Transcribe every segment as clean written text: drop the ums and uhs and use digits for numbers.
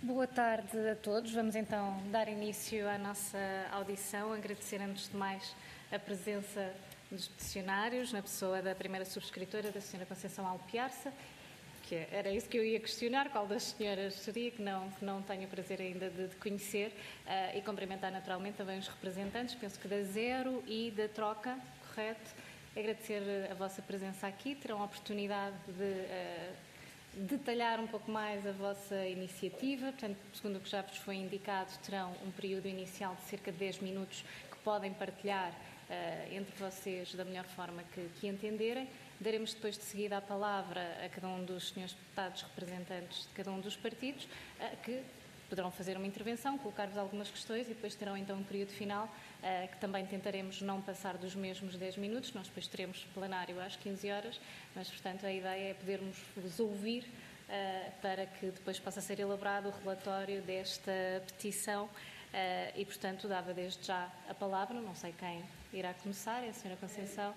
Boa tarde a todos. Vamos então dar início à nossa audição. Agradecer antes de mais a presença dos peticionários, na pessoa da primeira subscritora, da Sra. Conceição Alpiarça, que era isso que eu ia questionar, qual das senhoras seria, que não tenho o prazer ainda de conhecer, e cumprimentar naturalmente também os representantes, penso que da Zero e da Troca, correto? Agradecer a vossa presença aqui, terão a oportunidade de detalhar um pouco mais a vossa iniciativa. Portanto, segundo o que já vos foi indicado, terão um período inicial de cerca de 10 minutos que podem partilhar entre vocês da melhor forma que entenderem. Daremos depois de seguida a palavra a cada um dos senhores deputados representantes de cada um dos partidos, que poderão fazer uma intervenção, colocar-vos algumas questões e depois terão então um período final que também tentaremos não passar dos mesmos 10 minutos. Nós depois teremos plenário às 15 horas, mas portanto a ideia é podermos vos ouvir para que depois possa ser elaborado o relatório desta petição e portanto dava desde já a palavra, não sei quem irá começar, é a Sra. Conceição.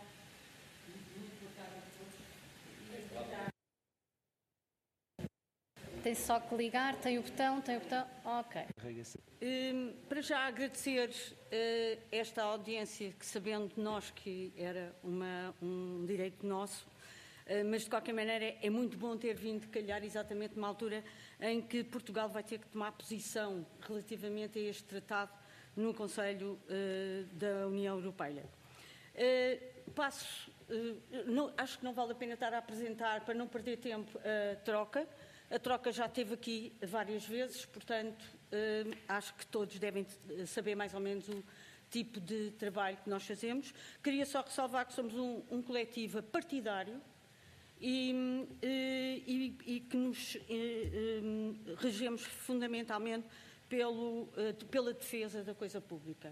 Tem só que ligar, tem o botão, ok. Para já agradecer esta audiência, que sabendo nós que era um direito nosso, mas de qualquer maneira é muito bom ter vindo calhar exatamente numa altura em que Portugal vai ter que tomar posição relativamente a este tratado no Conselho da União Europeia. Acho que não vale a pena estar a apresentar, para não perder tempo, a troca. A troca já esteve aqui várias vezes, portanto, acho que todos devem saber mais ou menos o tipo de trabalho que nós fazemos. Queria só ressalvar que somos um coletivo partidário e que nos regemos fundamentalmente pela defesa da coisa pública.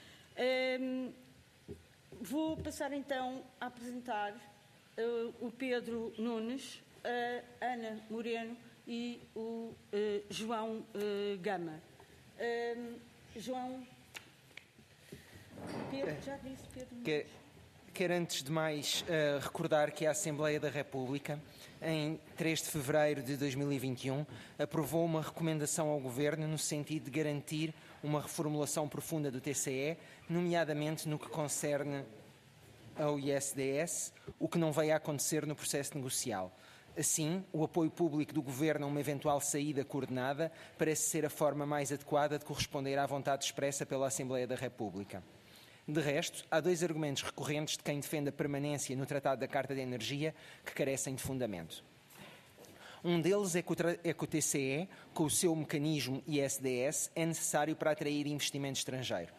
Vou passar então a apresentar o Pedro Nunes, a Ana Moreno e o João Gama. João... Pedro, já disse Pedro Nunes. Quero antes de mais recordar que a Assembleia da República, em 3 de fevereiro de 2021, aprovou uma recomendação ao Governo no sentido de garantir uma reformulação profunda do TCE, nomeadamente no que concerne ao ISDS, o que não veio a acontecer no processo negocial. Assim, o apoio público do Governo a uma eventual saída coordenada parece ser a forma mais adequada de corresponder à vontade expressa pela Assembleia da República. De resto, há 2 argumentos recorrentes de quem defende a permanência no Tratado da Carta de Energia que carecem de fundamento. Um deles é que o TCE, com o seu mecanismo ISDS, é necessário para atrair investimento estrangeiro.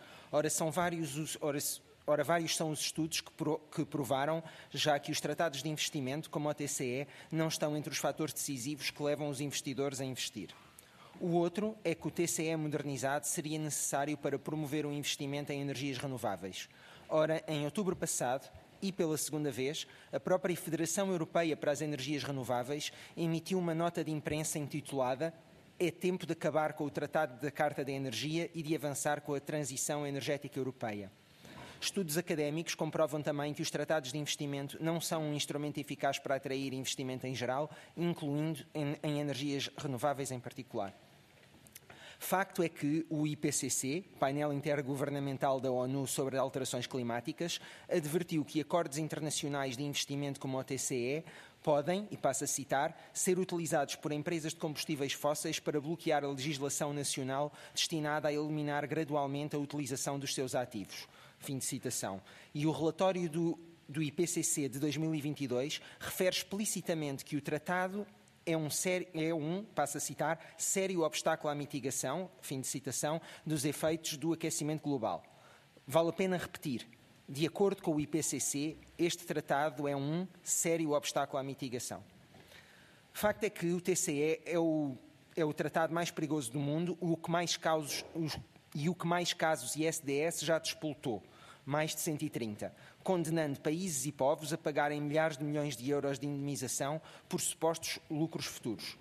Vários são os estudos que provaram já que os tratados de investimento, como o TCE, não estão entre os fatores decisivos que levam os investidores a investir. O outro é que o TCE modernizado seria necessário para promover o investimento em energias renováveis. Ora, em outubro passado, e pela segunda vez, a própria Federação Europeia para as Energias Renováveis emitiu uma nota de imprensa intitulada "É tempo de acabar com o Tratado da Carta da Energia e de avançar com a transição energética europeia". Estudos académicos comprovam também que os tratados de investimento não são um instrumento eficaz para atrair investimento em geral, incluindo em energias renováveis em particular. Facto é que o IPCC, painel intergovernamental da ONU sobre alterações climáticas, advertiu que acordos internacionais de investimento como o TCE podem, e passo a citar, ser utilizados por empresas de combustíveis fósseis para bloquear a legislação nacional destinada a eliminar gradualmente a utilização dos seus ativos. Fim de citação. E o relatório do IPCC de 2022 refere explicitamente que o tratado passo a citar, sério obstáculo à mitigação, fim de citação, dos efeitos do aquecimento global. Vale a pena repetir, de acordo com o IPCC, este tratado é um sério obstáculo à mitigação. Facto é que o TCE é o tratado mais perigoso do mundo e o que mais casos ISDS já despoltou, mais de 130, condenando países e povos a pagarem milhares de milhões de euros de indemnização por supostos lucros futuros.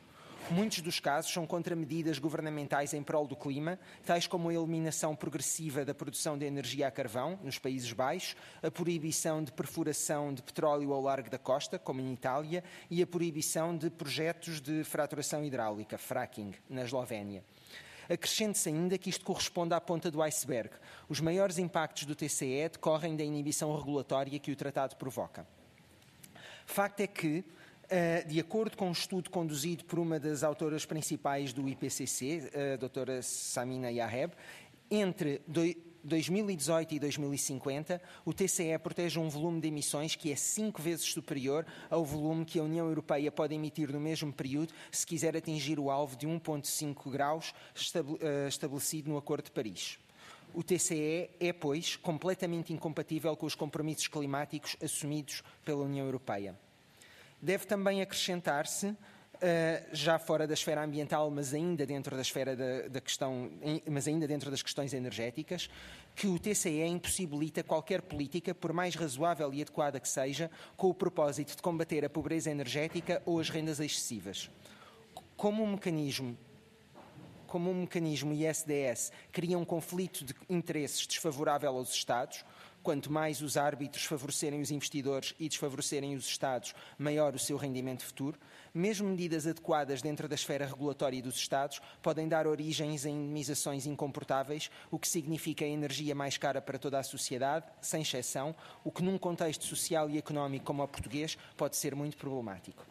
Muitos dos casos são contra medidas governamentais em prol do clima, tais como a eliminação progressiva da produção de energia a carvão, nos Países Baixos, a proibição de perfuração de petróleo ao largo da costa, como em Itália, e a proibição de projetos de fraturação hidráulica, fracking, na Eslovénia. Acrescente-se ainda que isto corresponde à ponta do iceberg. Os maiores impactos do TCE decorrem da inibição regulatória que o tratado provoca. Facto é que, de acordo com um estudo conduzido por uma das autoras principais do IPCC, a doutora Samina Yaheb, entre 2018 e 2050, o TCE protege um volume de emissões que é 5 vezes superior ao volume que a União Europeia pode emitir no mesmo período se quiser atingir o alvo de 1,5 graus estabelecido no Acordo de Paris. O TCE é, pois, completamente incompatível com os compromissos climáticos assumidos pela União Europeia. Deve também acrescentar-se, já fora da esfera ambiental, mas ainda dentro da esfera mas ainda dentro das questões energéticas, que o TCE impossibilita qualquer política, por mais razoável e adequada que seja, com o propósito de combater a pobreza energética ou as rendas excessivas. Como um mecanismo ISDS cria um conflito de interesses desfavorável aos Estados, quanto mais os árbitros favorecerem os investidores e desfavorecerem os Estados, maior o seu rendimento futuro, mesmo medidas adequadas dentro da esfera regulatória dos Estados podem dar origens a indemnizações incomportáveis, o que significa a energia mais cara para toda a sociedade, sem exceção, o que num contexto social e económico como o português pode ser muito problemático.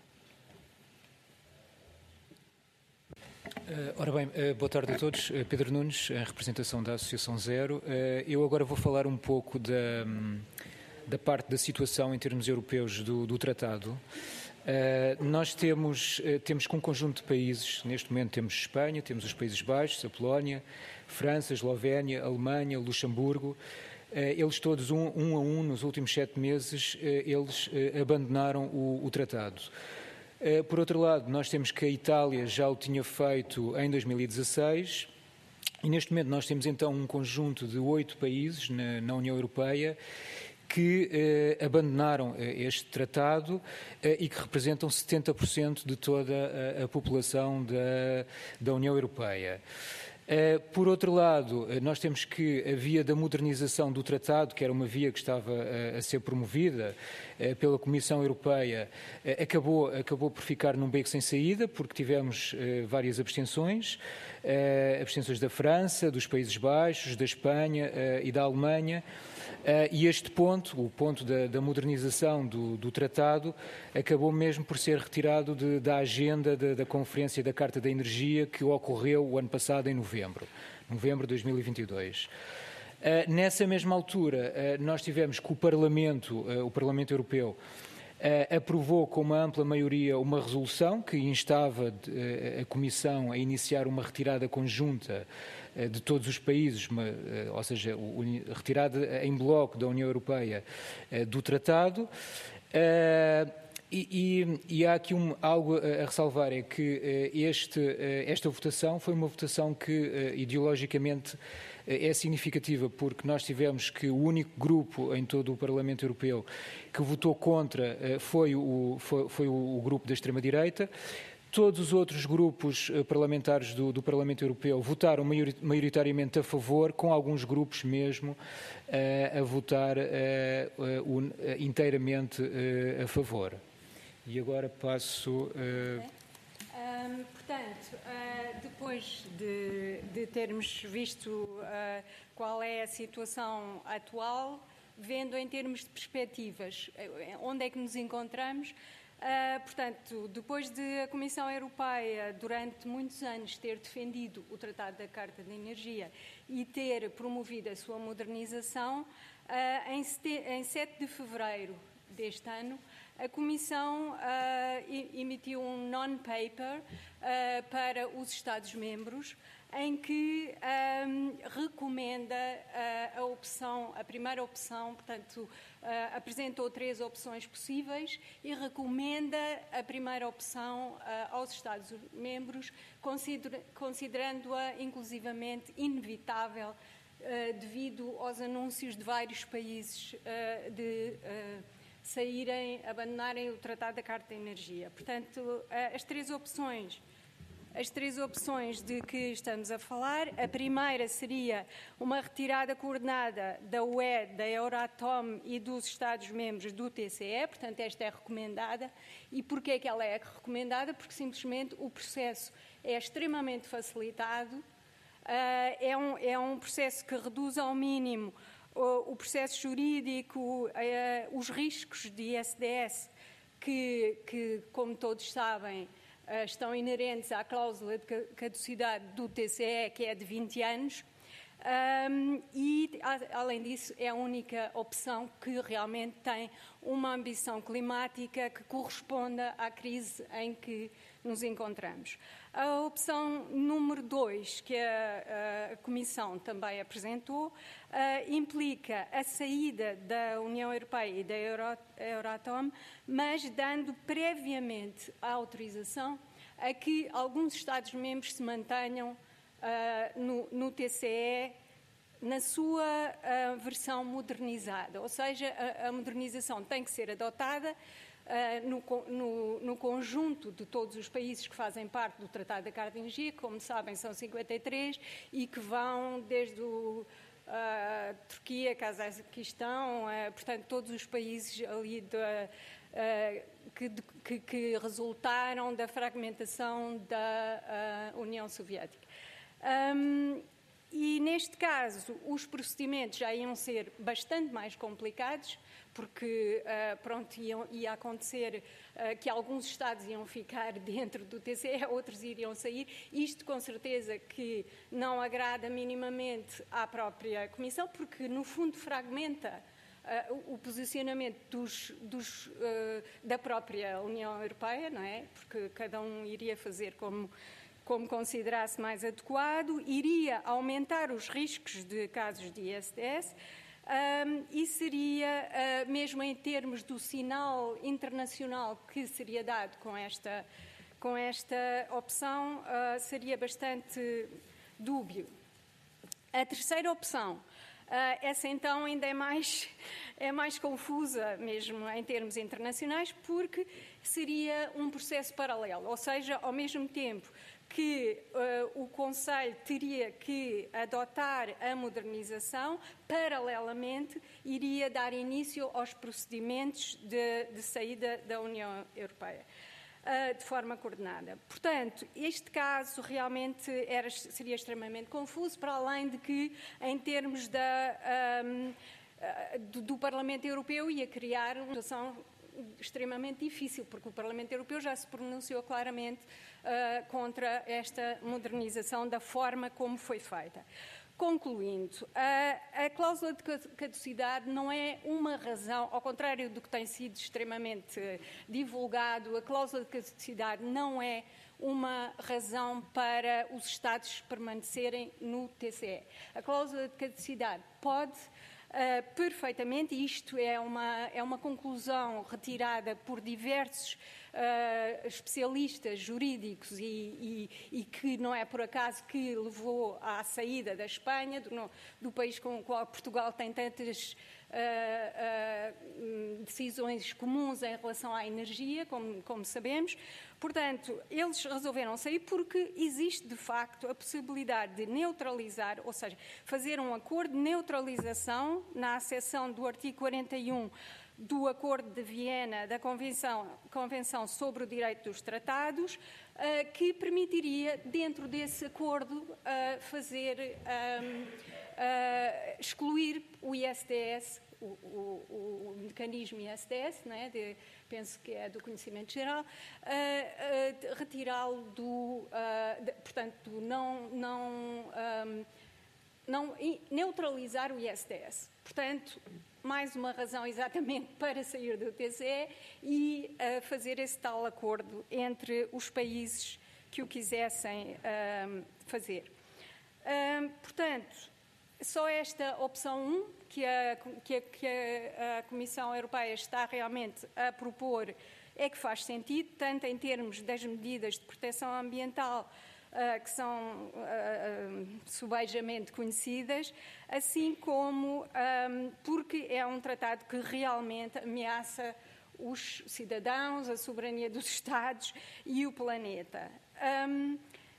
Ora bem, boa tarde a todos. Pedro Nunes, em representação da Associação Zero. Eu agora vou falar um pouco da parte da situação em termos europeus do tratado. Nós temos com um conjunto de países, neste momento temos Espanha, temos os Países Baixos, a Polónia, França, Eslovénia, Alemanha, Luxemburgo. Eles todos, um a um, nos últimos 7 meses, eles abandonaram o tratado. Por outro lado, nós temos que a Itália já o tinha feito em 2016 e neste momento nós temos então um conjunto de 8 países na União Europeia que abandonaram este tratado e que representam 70% de toda a população da União Europeia. Por outro lado, nós temos que a via da modernização do tratado, que era uma via que estava a ser promovida pela Comissão Europeia, acabou por ficar num beco sem saída, porque tivemos várias abstenções da França, dos Países Baixos, da Espanha e da Alemanha. E este ponto, o ponto da modernização do tratado, acabou mesmo por ser retirado da agenda da Conferência da Carta da Energia que ocorreu o ano passado em novembro de 2022. Nessa mesma altura, nós tivemos que o Parlamento Europeu aprovou com uma ampla maioria uma resolução que instava a Comissão a iniciar uma retirada conjunta de todos os países, ou seja, retirada em bloco da União Europeia do tratado. E há aqui algo a ressalvar, é que esta votação foi uma votação que ideologicamente é significativa, porque nós tivemos que o único grupo em todo o Parlamento Europeu que votou contra foi o grupo da extrema-direita. Todos os outros grupos parlamentares do Parlamento Europeu votaram maioritariamente a favor, com alguns grupos mesmo a votar inteiramente a favor. E agora passo... Portanto, depois de termos visto qual é a situação atual, vendo em termos de perspectivas, onde é que nos encontramos, portanto, depois de a Comissão Europeia, durante muitos anos, ter defendido o Tratado da Carta de Energia e ter promovido a sua modernização, em 7 de fevereiro deste ano, a Comissão emitiu um non-paper para os Estados-membros, em que recomenda a primeira opção, portanto, apresentou 3 opções possíveis e recomenda a primeira opção aos Estados-membros, considerando-a inclusivamente inevitável devido aos anúncios de vários países de abandonarem o Tratado da Carta de Energia. Portanto, as 3 opções as 3 opções de que estamos a falar. A primeira seria uma retirada coordenada da UE, da Euratom e dos Estados-membros do TCE, portanto esta é recomendada. E porquê é que ela é recomendada? Porque simplesmente o processo é extremamente facilitado, é um processo que reduz ao mínimo o processo jurídico, os riscos de ISDS, que como todos sabem, estão inerentes à cláusula de caducidade do TCE, que é de 20 anos, e, além disso, é a única opção que realmente tem uma ambição climática que corresponda à crise em que nos encontramos. A opção número 2, que a Comissão também apresentou, implica a saída da União Europeia e da Euratom, mas dando previamente a autorização a que alguns Estados-membros se mantenham no TCE na sua versão modernizada, ou seja, a modernização tem que ser adotada no conjunto de todos os países que fazem parte do Tratado da Carnegie, que, como sabem, são 53 e que vão desde Turquia, Cazaquistão, portanto, todos os países ali que resultaram da fragmentação da União Soviética. E, neste caso, os procedimentos já iam ser bastante mais complicados, porque ia acontecer que alguns Estados iam ficar dentro do TCE, outros iriam sair. Isto, com certeza, que não agrada minimamente à própria Comissão, porque, no fundo, fragmenta o posicionamento da própria União Europeia, não é? Porque cada um iria fazer como considerasse mais adequado, iria aumentar os riscos de casos de ISDS e seria, mesmo em termos do sinal internacional que seria dado com esta opção, seria bastante dúbio. A terceira opção, essa então ainda é mais confusa mesmo em termos internacionais, porque seria um processo paralelo, ou seja, ao mesmo tempo que o Conselho teria que adotar a modernização, paralelamente iria dar início aos procedimentos de saída da União Europeia, de forma coordenada. Portanto, este caso realmente seria extremamente confuso, para além de que, em termos do Parlamento Europeu, ia criar uma situação extremamente difícil, porque o Parlamento Europeu já se pronunciou claramente contra esta modernização da forma como foi feita. Concluindo, a cláusula de caducidade não é uma razão, ao contrário do que tem sido extremamente divulgado, a cláusula de caducidade não é uma razão para os Estados permanecerem no TCE. A cláusula de caducidade pode perfeitamente, e isto é uma conclusão retirada por diversos especialistas jurídicos e que não é por acaso que levou à saída da Espanha, do país com o qual Portugal tem tantas decisões comuns em relação à energia, como sabemos. Portanto, eles resolveram sair porque existe, de facto, a possibilidade de neutralizar, ou seja, fazer um acordo de neutralização na acessão do artigo 41 do Acordo de Viena da Convenção sobre o Direito dos Tratados, que permitiria, dentro desse acordo, excluir o ISDS, o mecanismo ISDS, não é? Penso que é do conhecimento geral, retirá-lo portanto, não neutralizar o ISDS. Portanto, mais uma razão exatamente para sair do TCE e fazer esse tal acordo entre os países que o quisessem fazer. Portanto, só esta opção 1, que a Comissão Europeia está realmente a propor, é que faz sentido, tanto em termos das medidas de proteção ambiental, que são subejamente conhecidas, assim como porque é um tratado que realmente ameaça os cidadãos, a soberania dos Estados e o planeta.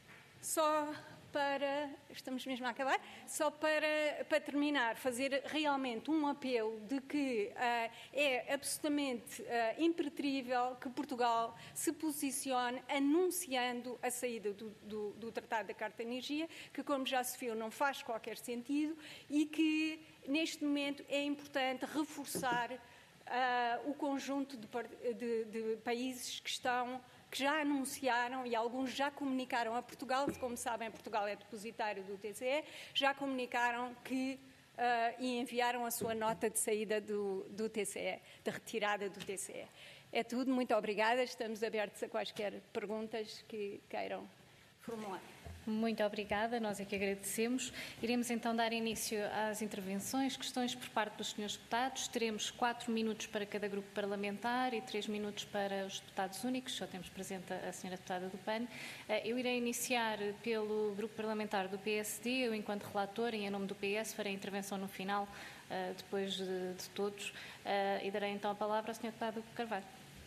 Só para, estamos mesmo a acabar, só para terminar, fazer realmente um apelo de que é absolutamente impreterível que Portugal se posicione anunciando a saída do Tratado da Carta de Energia, que, como já se viu, não faz qualquer sentido e que, neste momento, é importante reforçar o conjunto de países que já anunciaram e alguns já comunicaram a Portugal, como sabem, Portugal é depositário do TCE, já comunicaram que e enviaram a sua nota de saída do TCE, de retirada do TCE. É tudo, muito obrigada, estamos abertos a quaisquer perguntas que queiram formular. Muito obrigada, nós é que agradecemos. Iremos então dar início às intervenções, questões por parte dos senhores deputados. Teremos 4 minutos para cada grupo parlamentar e 3 minutos para os deputados únicos. Só temos presente a senhora deputada do PAN. Eu irei iniciar pelo grupo parlamentar do PSD. Eu, enquanto relator e em nome do PS, farei a intervenção no final, depois de todos, e darei então a palavra ao senhor deputado Carvalho.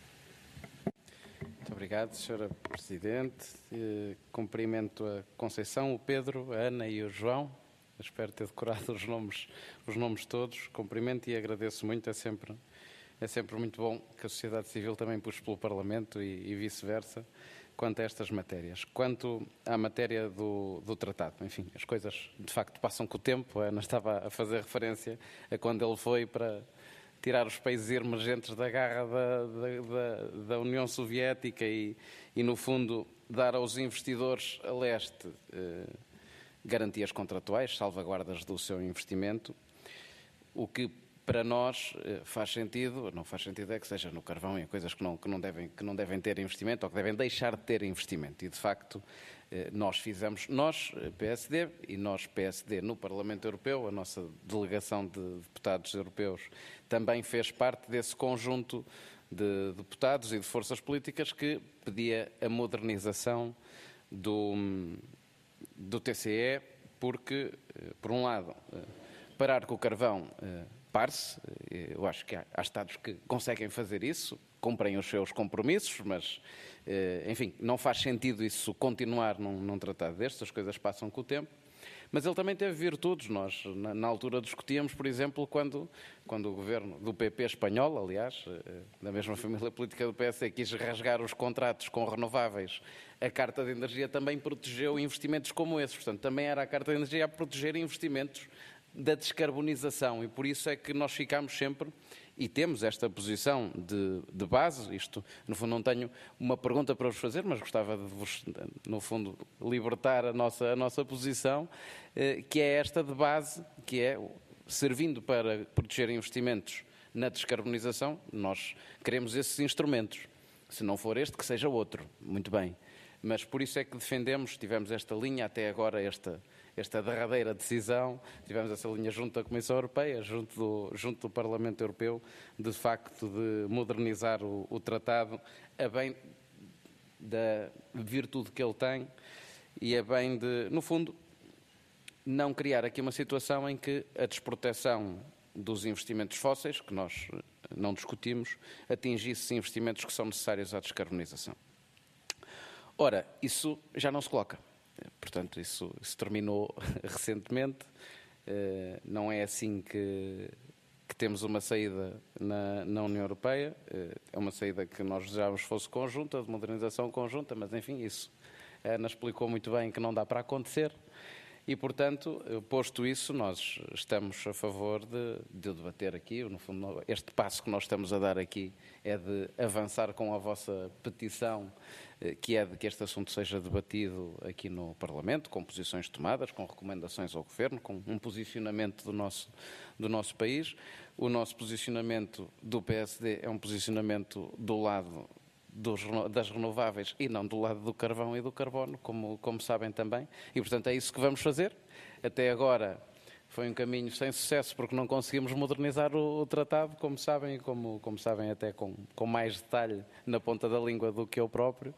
Muito obrigado, Sra. Presidente. Cumprimento a Conceição, o Pedro, a Ana e o João. Espero ter decorado os nomes todos. Cumprimento e agradeço muito. É sempre muito bom que a sociedade civil também puxe pelo Parlamento e vice-versa quanto a estas matérias. Quanto à matéria do tratado, enfim, as coisas de facto passam com o tempo. A Ana estava a fazer referência a quando ele foi para tirar os países emergentes da garra da União Soviética e, no fundo, dar aos investidores a leste garantias contratuais, salvaguardas do seu investimento, o que para nós faz sentido, não faz sentido é que seja no carvão e em coisas que não devem ter investimento ou que devem deixar de ter investimento. E, de facto, nós, PSD, e nós, PSD, no Parlamento Europeu, a nossa delegação de deputados europeus também fez parte desse conjunto de deputados e de forças políticas que pedia a modernização do TCE, porque, por um lado, parar com o carvão pare-se. Eu acho que há Estados que conseguem fazer isso, cumprem os seus compromissos, mas, enfim, não faz sentido isso continuar num tratado destes, as coisas passam com o tempo. Mas ele também teve virtudes. Nós, na altura, discutíamos, por exemplo, quando o governo do PP espanhol, aliás, da mesma família política do PS, quis rasgar os contratos com renováveis, a Carta de Energia também protegeu investimentos como esses. Portanto, também era a Carta de Energia a proteger investimentos da descarbonização, e por isso é que nós ficamos sempre e temos esta posição de base. Isto, no fundo, não tenho uma pergunta para vos fazer, mas gostava de vos, no fundo, libertar a nossa posição, que é esta de base, que é, servindo para proteger investimentos na descarbonização, nós queremos esses instrumentos. Se não for este, que seja outro. Muito bem. Mas por isso é que defendemos, tivemos esta linha até agora, esta derradeira decisão, tivemos essa linha junto da Comissão Europeia, junto do Parlamento Europeu, de facto de modernizar o tratado a bem da virtude que ele tem e a bem de, no fundo, não criar aqui uma situação em que a desproteção dos investimentos fósseis, que nós não discutimos, atingisse investimentos que são necessários à descarbonização. Ora, isso já não se coloca. Portanto, isso terminou recentemente. Não é assim que temos uma saída na União Europeia. É uma saída que nós desejávamos fosse conjunta, de modernização conjunta, mas, enfim, isso a Ana explicou muito bem que não dá para acontecer. E, portanto, posto isso, nós estamos a favor de debater aqui. No fundo, este passo que nós estamos a dar aqui é de avançar com a vossa petição, que é de que este assunto seja debatido aqui no Parlamento, com posições tomadas, com recomendações ao Governo, com um posicionamento do nosso país. O nosso posicionamento do PSD é um posicionamento do lado das renováveis e não do lado do carvão e do carbono, como sabem também. E, portanto, é isso que vamos fazer. Até agora foi um caminho sem sucesso, porque não conseguimos modernizar o tratado, como sabem, e como sabem até com mais detalhe na ponta da língua do que eu próprio.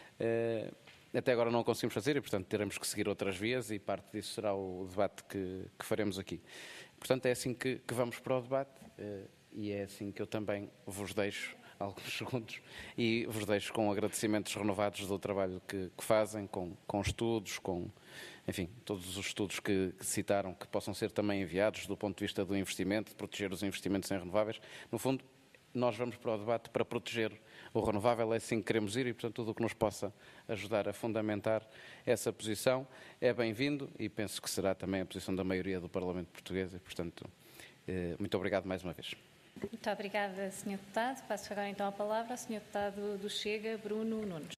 Até agora não conseguimos fazer e, portanto, teremos que seguir outras vias e parte disso será o debate que faremos aqui. Portanto, é assim que vamos para o debate e é assim que eu também vos deixo alguns segundos, e vos deixo com agradecimentos renovados do trabalho que fazem, com estudos, enfim, todos os estudos que citaram, que possam ser também enviados do ponto de vista do investimento, de proteger os investimentos em renováveis. No fundo, nós vamos para o debate para proteger o renovável, é assim que queremos ir, e, portanto, tudo o que nos possa ajudar a fundamentar essa posição é bem-vindo, e penso que será também a posição da maioria do Parlamento português, e, portanto, muito obrigado mais uma vez. Muito obrigada, Sr. Deputado. Passo agora então a palavra ao Sr. Deputado do Chega, Bruno Nunes.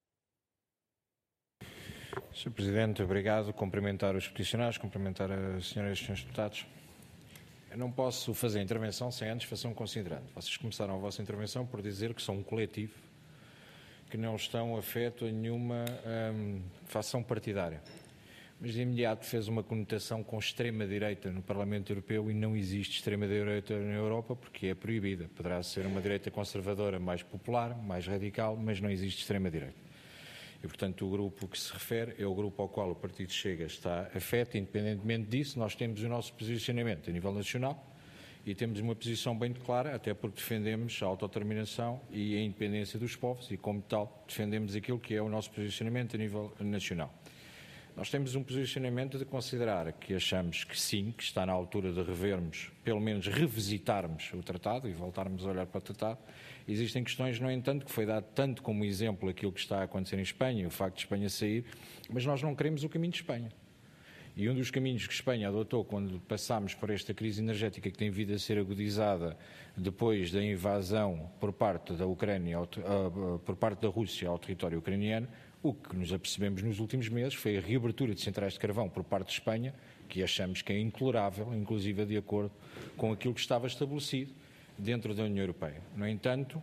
Sr. Presidente, obrigado. Cumprimentar os peticionários, cumprimentar as senhoras e senhores deputados. Eu não posso fazer a intervenção sem antes fazer um considerando. Vocês começaram a vossa intervenção por dizer que são um coletivo, que não estão afeto a nenhuma facção partidária. Mas de imediato fez uma conotação com extrema-direita no Parlamento Europeu, e não existe extrema-direita na Europa porque é proibida. Poderá ser uma direita conservadora mais popular, mais radical, mas não existe extrema-direita. E, portanto, o grupo que se refere é o grupo ao qual o Partido Chega está afeto. Independentemente disso, nós temos o nosso posicionamento a nível nacional e temos uma posição bem clara, até porque defendemos a autodeterminação e a independência dos povos e, como tal, defendemos aquilo que é o nosso posicionamento a nível nacional. Nós temos um posicionamento de considerar que achamos que sim, que está na altura de revermos, pelo menos revisitarmos o tratado e voltarmos a olhar para o tratado. Existem questões, no entanto, que foi dado tanto como exemplo aquilo que está a acontecer em Espanha, o facto de Espanha sair, mas nós não queremos o caminho de Espanha. E um dos caminhos que Espanha adotou quando passámos por esta crise energética que tem vindo a ser agudizada depois da invasão por parte da Ucrânia, por parte da Rússia ao território ucraniano, o que nos apercebemos nos últimos meses foi a reabertura de centrais de carvão por parte de Espanha, que achamos que é intolerável, inclusive de acordo com aquilo que estava estabelecido dentro da União Europeia. No entanto,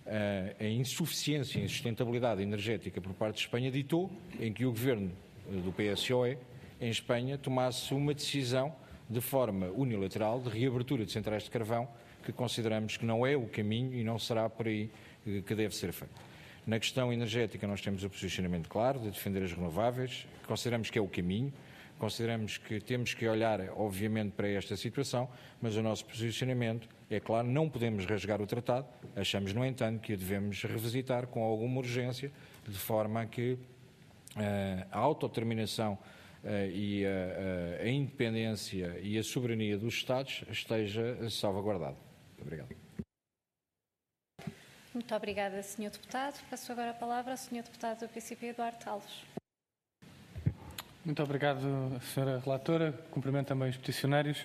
a insuficiência e insustentabilidade energética por parte de Espanha ditou em que o governo do PSOE em Espanha tomasse uma decisão de forma unilateral de reabertura de centrais de carvão, que consideramos que não é o caminho e não será por aí que deve ser feito. Na questão energética nós temos o posicionamento claro de defender as renováveis, consideramos que é o caminho, consideramos que temos que olhar obviamente para esta situação, mas o nosso posicionamento é claro, não podemos rasgar o tratado, achamos no entanto que o devemos revisitar com alguma urgência, de forma a que a autodeterminação e a independência e a soberania dos Estados esteja salvaguardada. Muito obrigado. Muito obrigada, Sr. Deputado. Passo agora a palavra ao Sr. Deputado do PCP, Eduardo Alves. Muito obrigado, Sra. Relatora. Cumprimento também os peticionários.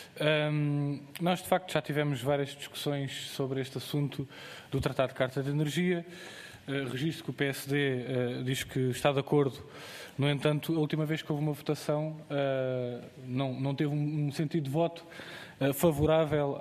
Nós, de facto, já tivemos várias discussões sobre este assunto do Tratado de Carta de Energia. Registro que o PSD diz que está de acordo. No entanto, a última vez que houve uma votação não teve um sentido de voto favorável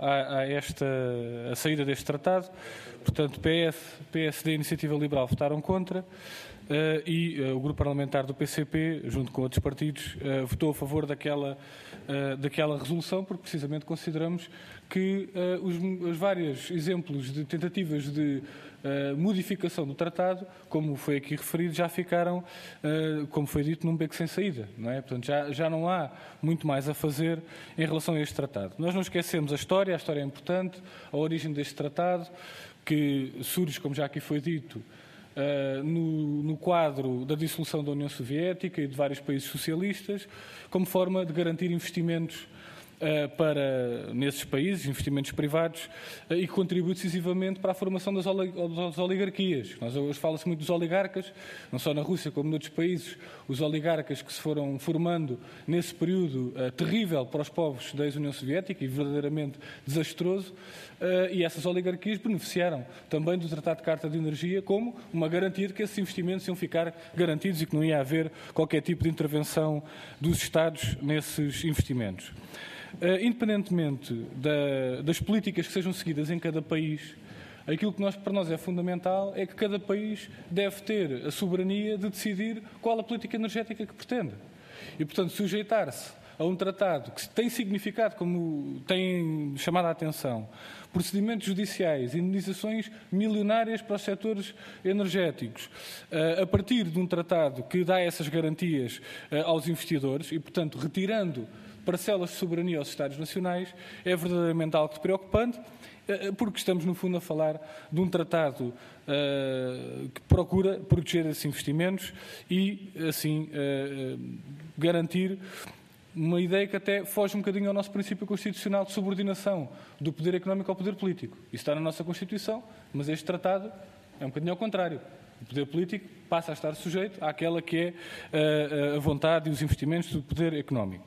à saída deste tratado. Portanto, PSD e Iniciativa Liberal votaram contra e o grupo parlamentar do PCP, junto com outros partidos, votou a favor daquela resolução, porque precisamente consideramos que os vários exemplos de tentativas de modificação do tratado, como foi aqui referido, já ficaram, como foi dito, num beco sem saída, não é? Portanto, já não há muito mais a fazer em relação a este tratado. Nós não esquecemos a história é importante, a origem deste tratado, que surge, como já aqui foi dito, no quadro da dissolução da União Soviética e de vários países socialistas, como forma de garantir investimentos nesses países, investimentos privados, e que contribui decisivamente para a formação das oligarquias. Hoje fala-se muito dos oligarcas, não só na Rússia como noutros países, os oligarcas que se foram formando nesse período terrível para os povos da ex-União Soviética e verdadeiramente desastroso, e essas oligarquias beneficiaram também do Tratado de Carta de Energia como uma garantia de que esses investimentos iam ficar garantidos e que não ia haver qualquer tipo de intervenção dos Estados nesses investimentos. Independentemente das políticas que sejam seguidas em cada país, aquilo que para nós é fundamental é que cada país deve ter a soberania de decidir qual a política energética que pretende. E, portanto, sujeitar-se a um tratado que tem significado, como tem chamado a atenção, procedimentos judiciais, indenizações milionárias para os setores energéticos, a partir de um tratado que dá essas garantias aos investidores e, portanto, retirando parcelas de soberania aos Estados nacionais é verdadeiramente algo preocupante, porque estamos, no fundo, a falar de um tratado que procura proteger esses investimentos e, assim, garantir uma ideia que até foge um bocadinho ao nosso princípio constitucional de subordinação do poder económico ao poder político. Isso está na nossa Constituição, mas este tratado é um bocadinho ao contrário. O poder político passa a estar sujeito àquela que é a vontade e os investimentos do poder económico.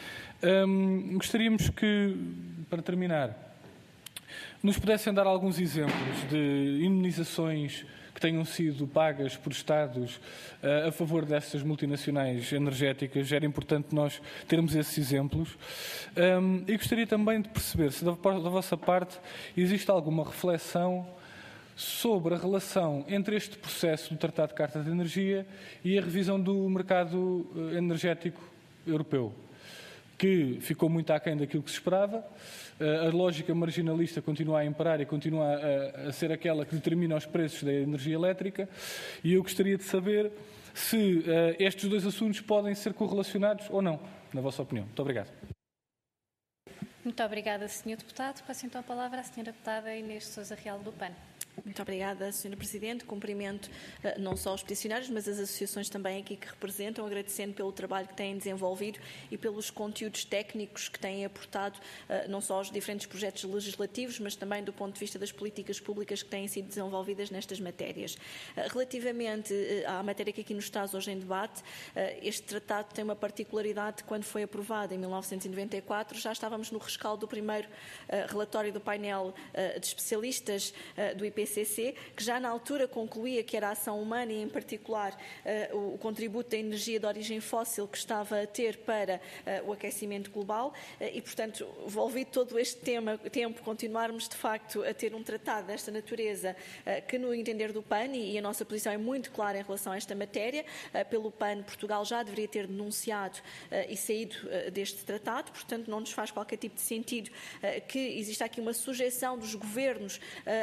Gostaríamos que, para terminar, nos pudessem dar alguns exemplos de indemnizações que tenham sido pagas por Estados a favor dessas multinacionais energéticas. Era importante nós termos esses exemplos. E gostaria também de perceber se da vossa parte existe alguma reflexão sobre a relação entre este processo do Tratado de Carta de Energia e a revisão do mercado energético europeu, que ficou muito aquém daquilo que se esperava. A lógica marginalista continua a imperar e continua a ser aquela que determina os preços da energia elétrica, e eu gostaria de saber se estes dois assuntos podem ser correlacionados ou não, na vossa opinião. Muito obrigado. Muito obrigada, Sr. Deputado. Passo então a palavra à Sra. Deputada Inês de Sousa Real do PAN. Muito obrigada, Sra. Presidente. Cumprimento não só os peticionários, mas as associações também aqui que representam, agradecendo pelo trabalho que têm desenvolvido e pelos conteúdos técnicos que têm aportado, não só aos diferentes projetos legislativos, mas também do ponto de vista das políticas públicas que têm sido desenvolvidas nestas matérias. Relativamente à matéria que aqui nos traz hoje em debate, este tratado tem uma particularidade. Quando foi aprovado em 1994, já estávamos no rescaldo do primeiro relatório do painel de especialistas do IPCC, que já na altura concluía que era a ação humana e, em particular, o contributo da energia de origem fóssil que estava a ter para o aquecimento global e, portanto, envolvido todo este tempo, continuarmos de facto a ter um tratado desta natureza que, no entender do PAN, e a nossa posição é muito clara em relação a esta matéria, pelo PAN, Portugal já deveria ter denunciado e saído deste tratado, portanto, não nos faz qualquer tipo de sentido que exista aqui uma sujeição dos governos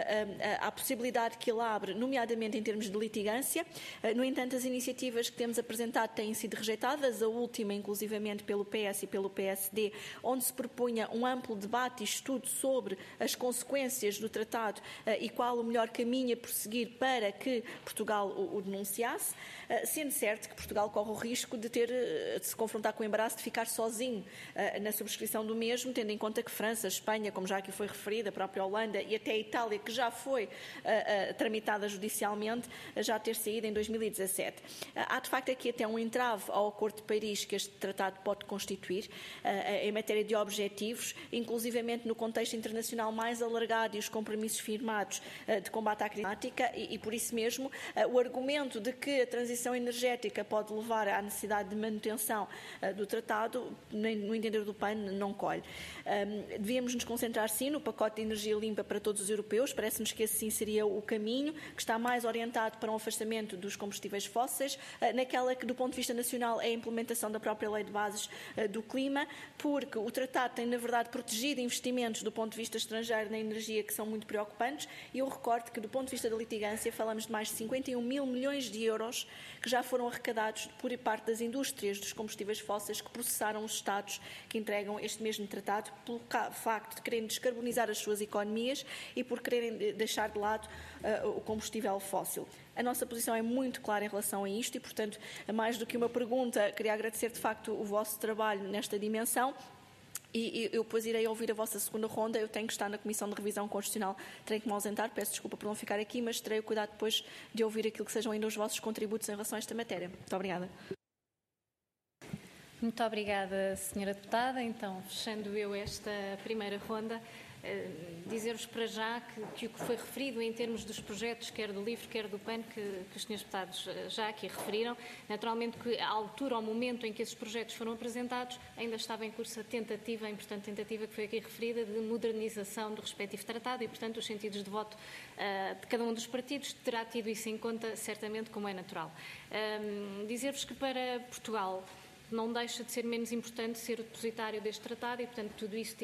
à possibilidade que ele abre, nomeadamente em termos de litigância. No entanto, as iniciativas que temos apresentado têm sido rejeitadas, a última, inclusivamente, pelo PS e pelo PSD, onde se propunha um amplo debate e estudo sobre as consequências do tratado e qual o melhor caminho a prosseguir para que Portugal o denunciasse, sendo certo que Portugal corre o risco de se confrontar com o embaraço de ficar sozinho na subscrição do mesmo, tendo em conta que França, Espanha, como já aqui foi referida, a própria Holanda e até a Itália, que já foi tramitada judicialmente, já ter saído em 2017. Há, de facto, aqui até um entrave ao Acordo de Paris que este tratado pode constituir em matéria de objetivos, inclusivamente no contexto internacional mais alargado e os compromissos firmados de combate à crise climática e, por isso mesmo, o argumento de que a transição energética pode levar à necessidade de manutenção do tratado, no entender do PAN, não colhe. Devíamos nos concentrar, sim, no pacote de energia limpa para todos os europeus. Parece-nos que esse, sim, seria o caminho, que está mais orientado para um afastamento dos combustíveis fósseis, naquela que, do ponto de vista nacional, é a implementação da própria Lei de Bases do Clima, porque o tratado tem, na verdade, protegido investimentos do ponto de vista estrangeiro na energia que são muito preocupantes, e eu recordo que, do ponto de vista da litigância, falamos de mais de 51 mil milhões de euros que já foram arrecadados por parte das indústrias dos combustíveis fósseis que processaram os Estados que entregam este mesmo tratado, pelo facto de quererem descarbonizar as suas economias e por quererem deixar de lado o combustível fóssil. A nossa posição é muito clara em relação a isto e, portanto, mais do que uma pergunta, queria agradecer de facto o vosso trabalho nesta dimensão. E eu depois irei ouvir a vossa segunda ronda. Eu tenho que estar na Comissão de Revisão Constitucional, terei que me ausentar, peço desculpa por não ficar aqui, mas terei o cuidado depois de ouvir aquilo que sejam ainda os vossos contributos em relação a esta matéria. Muito obrigada. Muito obrigada, Sra. Deputada. Então, fechando eu esta primeira ronda, dizer-vos para já que o que foi referido em termos dos projetos, quer do LIVRE, quer do PAN, que os senhores deputados já aqui referiram, naturalmente que à altura, ao momento em que esses projetos foram apresentados, ainda estava em curso a tentativa, a importante tentativa que foi aqui referida, de modernização do respectivo tratado e, portanto, os sentidos de voto de cada um dos partidos terá tido isso em conta, certamente, como é natural. Dizer-vos que para Portugal não deixa de ser menos importante ser o depositário deste tratado e, portanto, tudo isso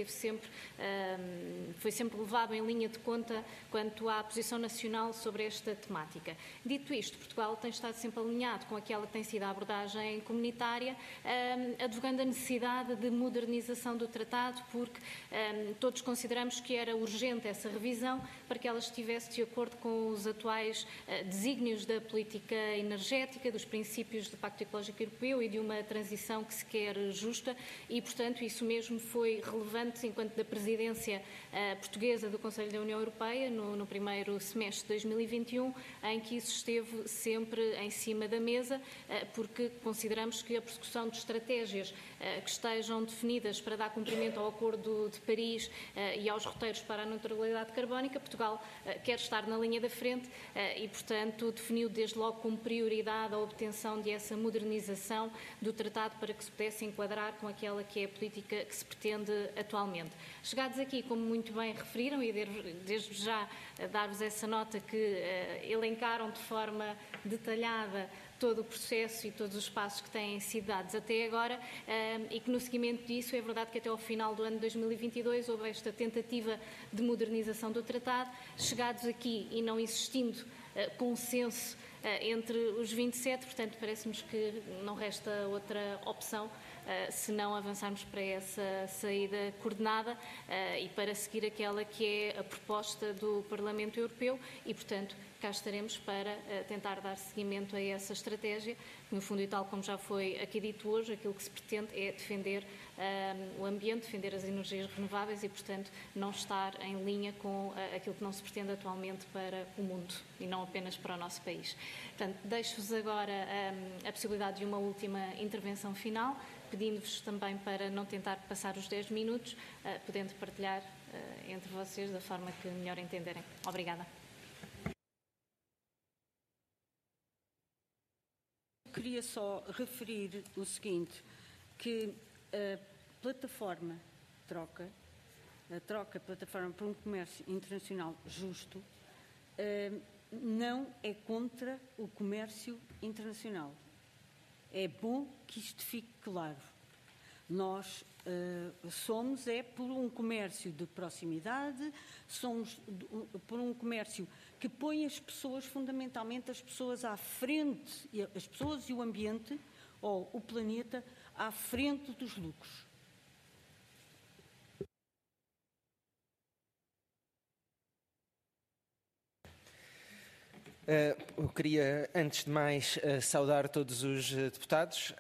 foi sempre levado em linha de conta quanto à posição nacional sobre esta temática. Dito isto, Portugal tem estado sempre alinhado com aquela que tem sido a abordagem comunitária, advogando a necessidade de modernização do tratado, porque todos consideramos que era urgente essa revisão para que ela estivesse de acordo com os atuais desígnios da política energética, dos princípios do Pacto Ecológico Europeu e de uma transição que se quer justa e, portanto, isso mesmo foi relevante enquanto da presidência portuguesa do Conselho da União Europeia no primeiro semestre de 2021, em que isso esteve sempre em cima da mesa, porque consideramos que a prossecução de estratégias que estejam definidas para dar cumprimento ao Acordo de Paris e aos roteiros para a neutralidade carbónica, Portugal quer estar na linha da frente e, portanto, definiu desde logo como prioridade a obtenção dessa modernização do tratado para que se pudesse enquadrar com aquela que é a política que se pretende atualmente. Chegados aqui, como muito bem referiram, e desde já dar-vos essa nota que elencaram de forma detalhada todo o processo e todos os passos que têm sido dados até agora e que no seguimento disso é verdade que até ao final do ano de 2022 houve esta tentativa de modernização do tratado. Chegados aqui e não existindo consenso entre os 27, portanto parece-nos que não resta outra opção se não avançarmos para essa saída coordenada e para seguir aquela que é a proposta do Parlamento Europeu e, portanto, cá estaremos para tentar dar seguimento a essa estratégia, que no fundo e tal como já foi aqui dito hoje, aquilo que se pretende é defender o ambiente, defender as energias renováveis e, portanto, não estar em linha com aquilo que não se pretende atualmente para o mundo e não apenas para o nosso país. Portanto, deixo-vos agora a possibilidade de uma última intervenção final, pedindo-vos também para não tentar passar os 10 minutos, podendo partilhar entre vocês da forma que melhor entenderem. Obrigada. Queria só referir o seguinte, que a plataforma Plataforma para um Comércio Internacional Justo, não é contra o comércio internacional. É bom que isto fique claro. Nós somos por um comércio de proximidade, somos por um comércio que põe as pessoas, fundamentalmente as pessoas à frente, as pessoas e o ambiente, ou o planeta, à frente dos lucros. Eu queria, antes de mais, saudar todos os deputados,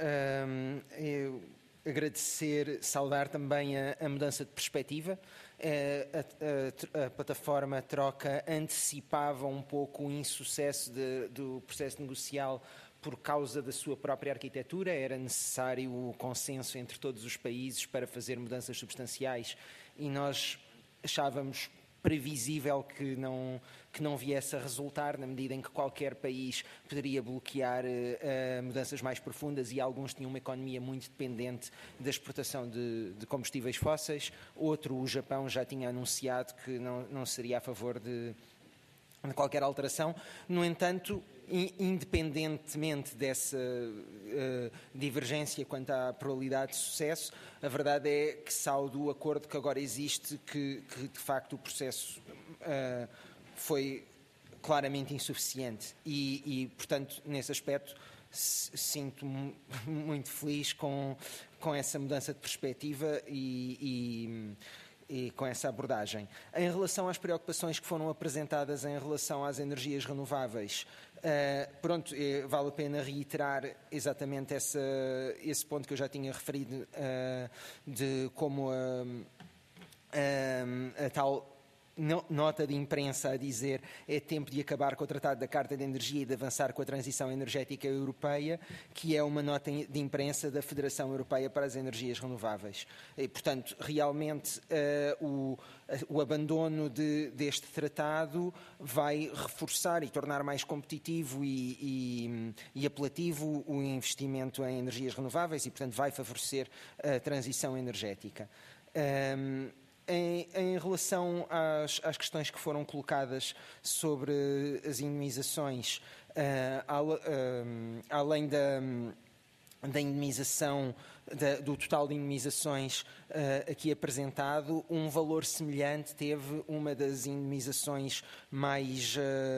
saudar também a mudança de perspectiva. A plataforma Troca antecipava um pouco o insucesso do processo negocial por causa da sua própria arquitetura. Era necessário o consenso entre todos os países para fazer mudanças substanciais e nós achávamos previsível que não viesse a resultar, na medida em que qualquer país poderia bloquear mudanças mais profundas e alguns tinham uma economia muito dependente da exportação de combustíveis fósseis. Outro, o Japão, já tinha anunciado que não seria a favor de qualquer alteração. No entanto, independentemente dessa divergência quanto à probabilidade de sucesso, a verdade é que saudo o acordo que agora existe, que de facto o processo foi claramente insuficiente e, portanto, nesse aspecto sinto-me muito feliz com essa mudança de perspectiva e com essa abordagem. Em relação às preocupações que foram apresentadas em relação às energias renováveis, vale a pena reiterar exatamente esse ponto que eu já tinha referido, de como a tal nota de imprensa a dizer é tempo de acabar com o Tratado da Carta de Energia e de avançar com a transição energética europeia, que é uma nota de imprensa da Federação Europeia para as Energias Renováveis. E, portanto, realmente o abandono deste tratado vai reforçar e tornar mais competitivo e apelativo o investimento em energias renováveis e, portanto, vai favorecer a transição energética. Em relação às questões que foram colocadas sobre as indemnizações, além da indemnização, do total de indemnizações aqui apresentado, um valor semelhante teve uma das indemnizações mais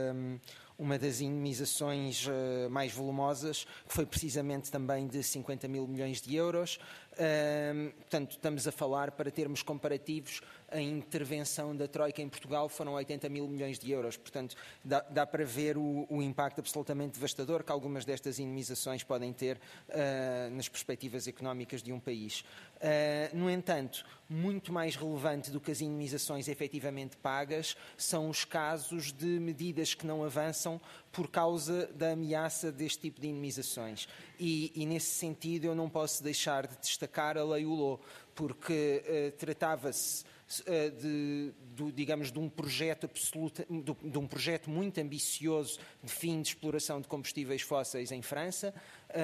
volumosas, que foi precisamente também de 50 mil milhões de euros. Portanto, estamos a falar, para termos comparativos, a intervenção da Troika em Portugal foram 80 mil milhões de euros. Portanto, dá para ver o impacto absolutamente devastador que algumas destas indemnizações podem ter nas perspectivas económicas de um país. No entanto, muito mais relevante do que as indemnizações efetivamente pagas são os casos de medidas que não avançam por causa da ameaça deste tipo de indemnizações. E nesse sentido, eu não posso deixar de destacar a Lei ULO, porque tratava-se de um projeto de um projeto muito ambicioso de fim de exploração de combustíveis fósseis em França,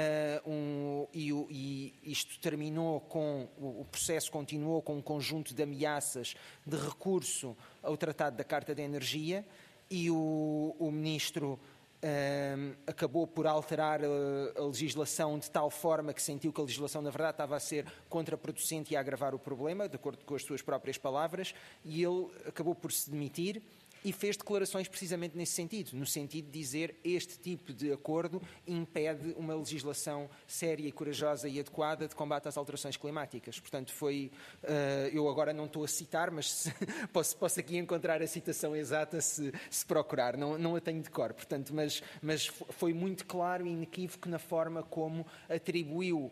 e isto terminou o processo continuou com um conjunto de ameaças de recurso ao Tratado da Carta de Energia, e o ministro acabou por alterar a legislação de tal forma que sentiu que a legislação, na verdade, estava a ser contraproducente e a agravar o problema, de acordo com as suas próprias palavras, e ele acabou por se demitir e fez declarações precisamente nesse sentido, no sentido de dizer este tipo de acordo impede uma legislação séria e corajosa e adequada de combate às alterações climáticas. Portanto, eu agora não estou a citar, mas posso aqui encontrar a citação exata se procurar, não a tenho de cor. Portanto, mas foi muito claro e inequívoco na forma como atribuiu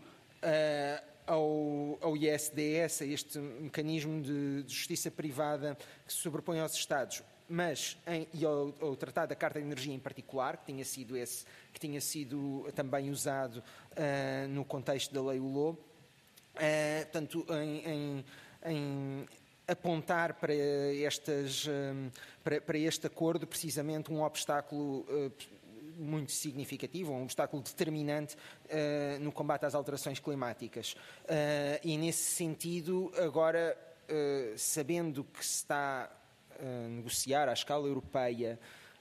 ao ISDS, a este mecanismo de justiça privada que se sobrepõe aos Estados, e ao Tratado da Carta de Energia em particular, que tinha sido também usado no contexto da Lei ULO, portanto, em apontar para este acordo precisamente um obstáculo muito significativo, um obstáculo determinante no combate às alterações climáticas. E nesse sentido, agora, sabendo que se está negociar à escala europeia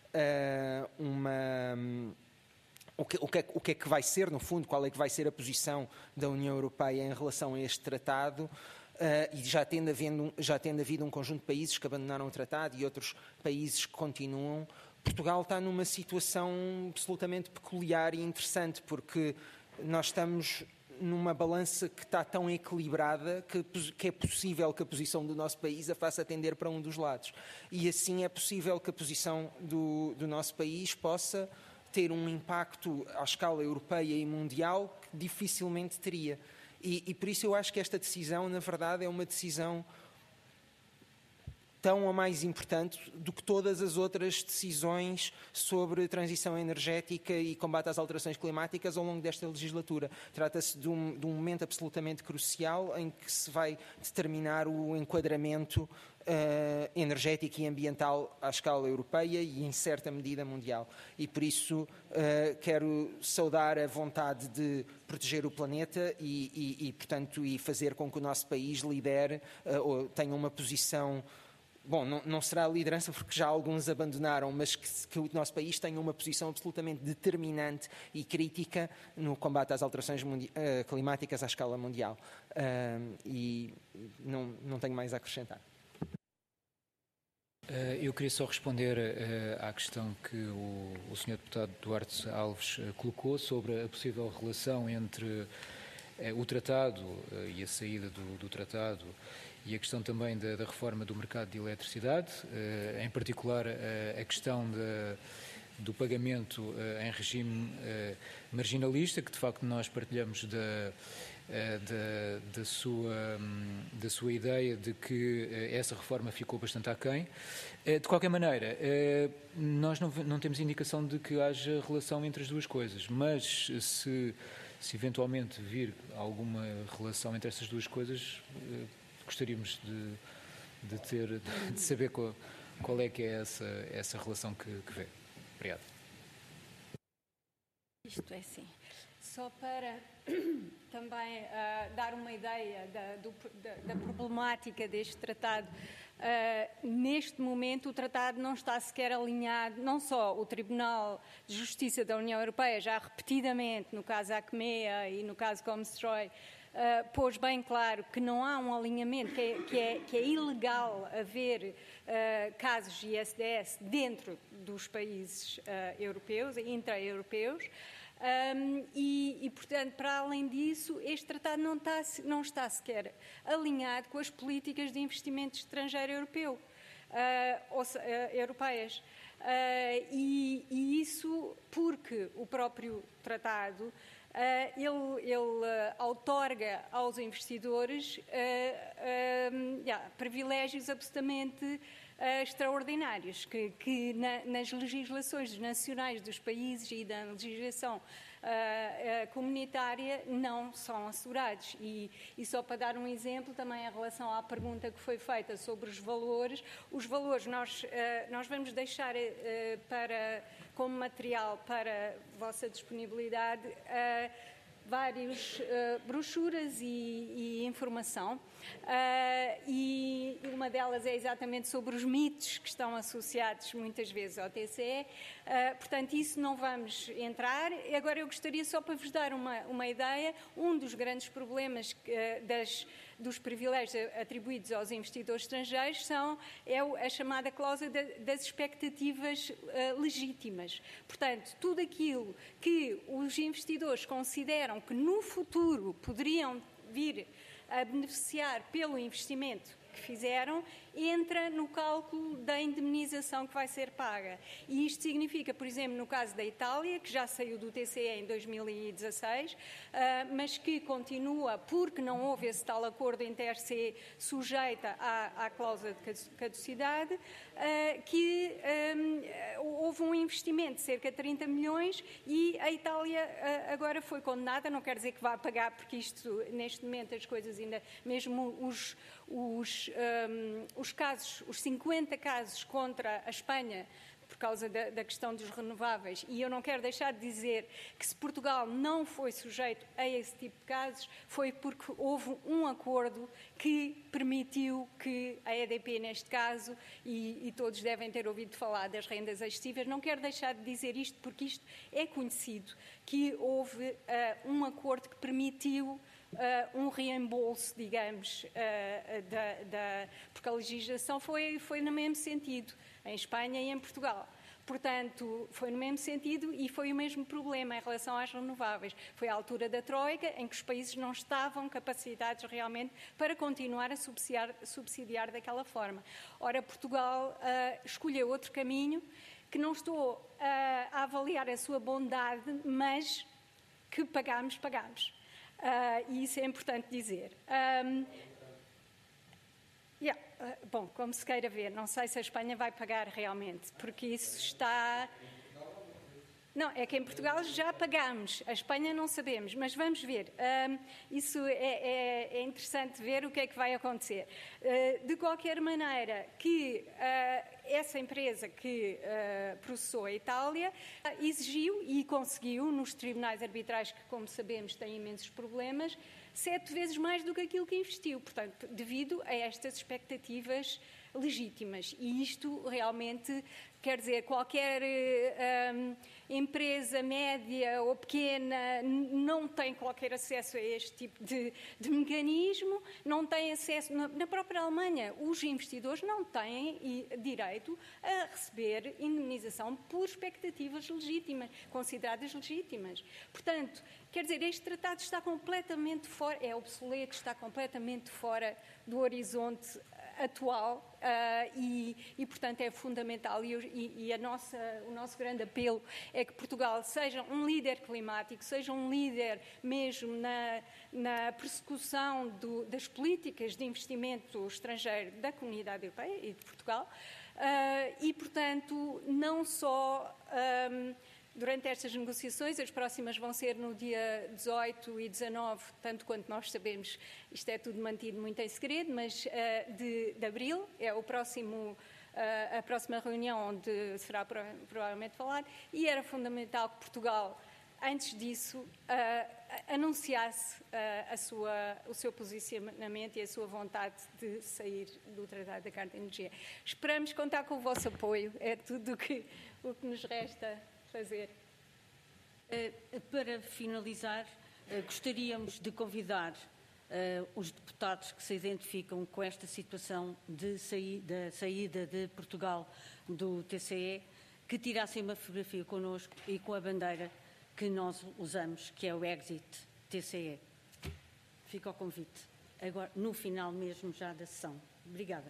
o que é que vai ser, no fundo, qual é que vai ser a posição da União Europeia em relação a este tratado, e já tendo havido um conjunto de países que abandonaram o tratado e outros países que continuam, Portugal está numa situação absolutamente peculiar e interessante, porque nós estamos numa balança que está tão equilibrada que é possível que a posição do nosso país a faça tender para um dos lados. E assim é possível que a posição do nosso país possa ter um impacto à escala europeia e mundial que dificilmente teria. E por isso eu acho que esta decisão, na verdade, é uma decisão tão ou mais importante do que todas as outras decisões sobre transição energética e combate às alterações climáticas ao longo desta legislatura. Trata-se de um momento absolutamente crucial em que se vai determinar o enquadramento energético e ambiental à escala europeia e, em certa medida, mundial. E, por isso, quero saudar a vontade de proteger o planeta portanto, fazer com que o nosso país lidere ou tenha uma posição. Bom, não será a liderança porque já alguns abandonaram, mas que o nosso país tenha uma posição absolutamente determinante e crítica no combate às alterações climáticas à escala mundial. E não tenho mais a acrescentar. Eu queria só responder à questão que o Sr. Deputado Duarte Alves colocou sobre a possível relação entre o tratado e a saída do tratado e a questão também da reforma do mercado de eletricidade, em particular a questão do pagamento em regime marginalista, que de facto nós partilhamos da sua ideia de que essa reforma ficou bastante aquém. De qualquer maneira, nós não temos indicação de que haja relação entre as duas coisas, mas se eventualmente vir alguma relação entre essas duas coisas, gostaríamos de saber qual é que é essa relação que vê. Obrigado. Isto é assim. Só para também dar uma ideia da problemática deste tratado, neste momento o tratado não está sequer alinhado, não só o Tribunal de Justiça da União Europeia, já repetidamente, no caso Acmea e no caso Comstroy, pôs bem claro que não há um alinhamento, que é ilegal haver casos de ISDS dentro dos países europeus, intra-europeus. Portanto, para além disso, este tratado não está sequer alinhado com as políticas de investimento estrangeiro europeu, europeias. E isso porque o próprio tratado ele outorga aos investidores privilégios absolutamente extraordinários que nas legislações nacionais dos países e da legislação comunitária não são assegurados. E só para dar um exemplo, também em relação à pergunta que foi feita sobre os valores nós vamos deixar como material para a vossa disponibilidade várias brochuras e informação, e uma delas é exatamente sobre os mitos que estão associados muitas vezes ao TCE, portanto isso não vamos entrar. Agora eu gostaria só para vos dar uma ideia, um dos grandes problemas dos privilégios atribuídos aos investidores estrangeiros é a chamada cláusula das expectativas legítimas. Portanto, tudo aquilo que os investidores consideram que no futuro poderiam vir a beneficiar pelo investimento que fizeram, entra no cálculo da indemnização que vai ser paga. E isto significa, por exemplo, no caso da Itália, que já saiu do TCE em 2016, mas que continua, porque não houve esse tal acordo inter-se sujeita à cláusula de caducidade, que houve um investimento de cerca de 30 milhões e a Itália agora foi condenada, não quer dizer que vá pagar, porque isto, neste momento, as coisas ainda, mesmo os casos, os 50 casos contra a Espanha por causa da questão dos renováveis, e eu não quero deixar de dizer que se Portugal não foi sujeito a esse tipo de casos, foi porque houve um acordo que permitiu que a EDP, neste caso, e todos devem ter ouvido falar das rendas excessivas, não quero deixar de dizer isto porque isto é conhecido, que houve um acordo que permitiu um reembolso, digamos, porque a legislação foi no mesmo sentido, em Espanha e em Portugal. Portanto, foi no mesmo sentido e foi o mesmo problema em relação às renováveis. Foi a altura da Troika, em que os países não estavam capacitados realmente para continuar a subsidiar daquela forma. Ora, Portugal escolheu outro caminho, que não estou a avaliar a sua bondade, mas que pagámos. E isso é importante dizer. Bom, como se queira ver, não sei se a Espanha vai pagar realmente, porque isso está... Não, é que em Portugal já pagámos, a Espanha não sabemos, mas vamos ver. Isso é interessante ver o que é que vai acontecer. De qualquer maneira, que essa empresa que processou a Itália exigiu e conseguiu, nos tribunais arbitrais, que, como sabemos, têm imensos problemas, 7 vezes mais do que aquilo que investiu, portanto, devido a estas expectativas legítimas. E isto realmente, quer dizer, qualquer empresa média ou pequena não tem qualquer acesso a este tipo de mecanismo, não tem acesso... Na própria Alemanha, os investidores não têm direito a receber indemnização por expectativas legítimas, consideradas legítimas. Portanto, quer dizer, este tratado está completamente fora, é obsoleto, está completamente fora do horizonte atual e, portanto, é fundamental e o nosso grande apelo é que Portugal seja um líder climático, seja um líder mesmo na persecução das políticas de investimento estrangeiro da Comunidade Europeia e de Portugal e, portanto, não só... Durante estas negociações, as próximas vão ser no dia 18 e 19, tanto quanto nós sabemos, isto é tudo mantido muito em segredo, mas de abril é a próxima reunião onde será provavelmente falado, e era fundamental que Portugal antes disso, anunciasse o seu posicionamento e a sua vontade de sair do Tratado da Carta de Energia. Esperamos contar com o vosso apoio, é tudo o que nos resta fazer. Para finalizar, gostaríamos de convidar os deputados que se identificam com esta situação da saída de Portugal do TCE, que tirassem uma fotografia connosco e com a bandeira que nós usamos, que é o Exit TCE. Fica o convite. Agora, no final mesmo já da sessão. Obrigada.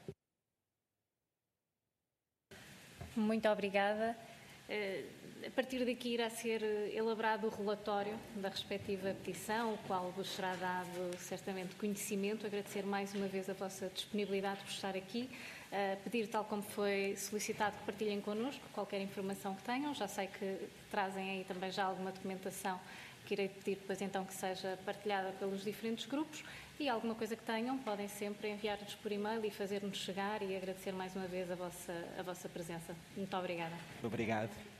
Muito obrigada. A partir daqui irá ser elaborado o relatório da respectiva petição, o qual vos será dado certamente conhecimento. Agradecer mais uma vez a vossa disponibilidade por estar aqui. Pedir, tal como foi solicitado, que partilhem connosco qualquer informação que tenham. Já sei que trazem aí também já alguma documentação que irei pedir depois então que seja partilhada pelos diferentes grupos, e alguma coisa que tenham podem sempre enviar-nos por e-mail e fazer-nos chegar, e agradecer mais uma vez a vossa presença. Muito obrigada. Obrigado.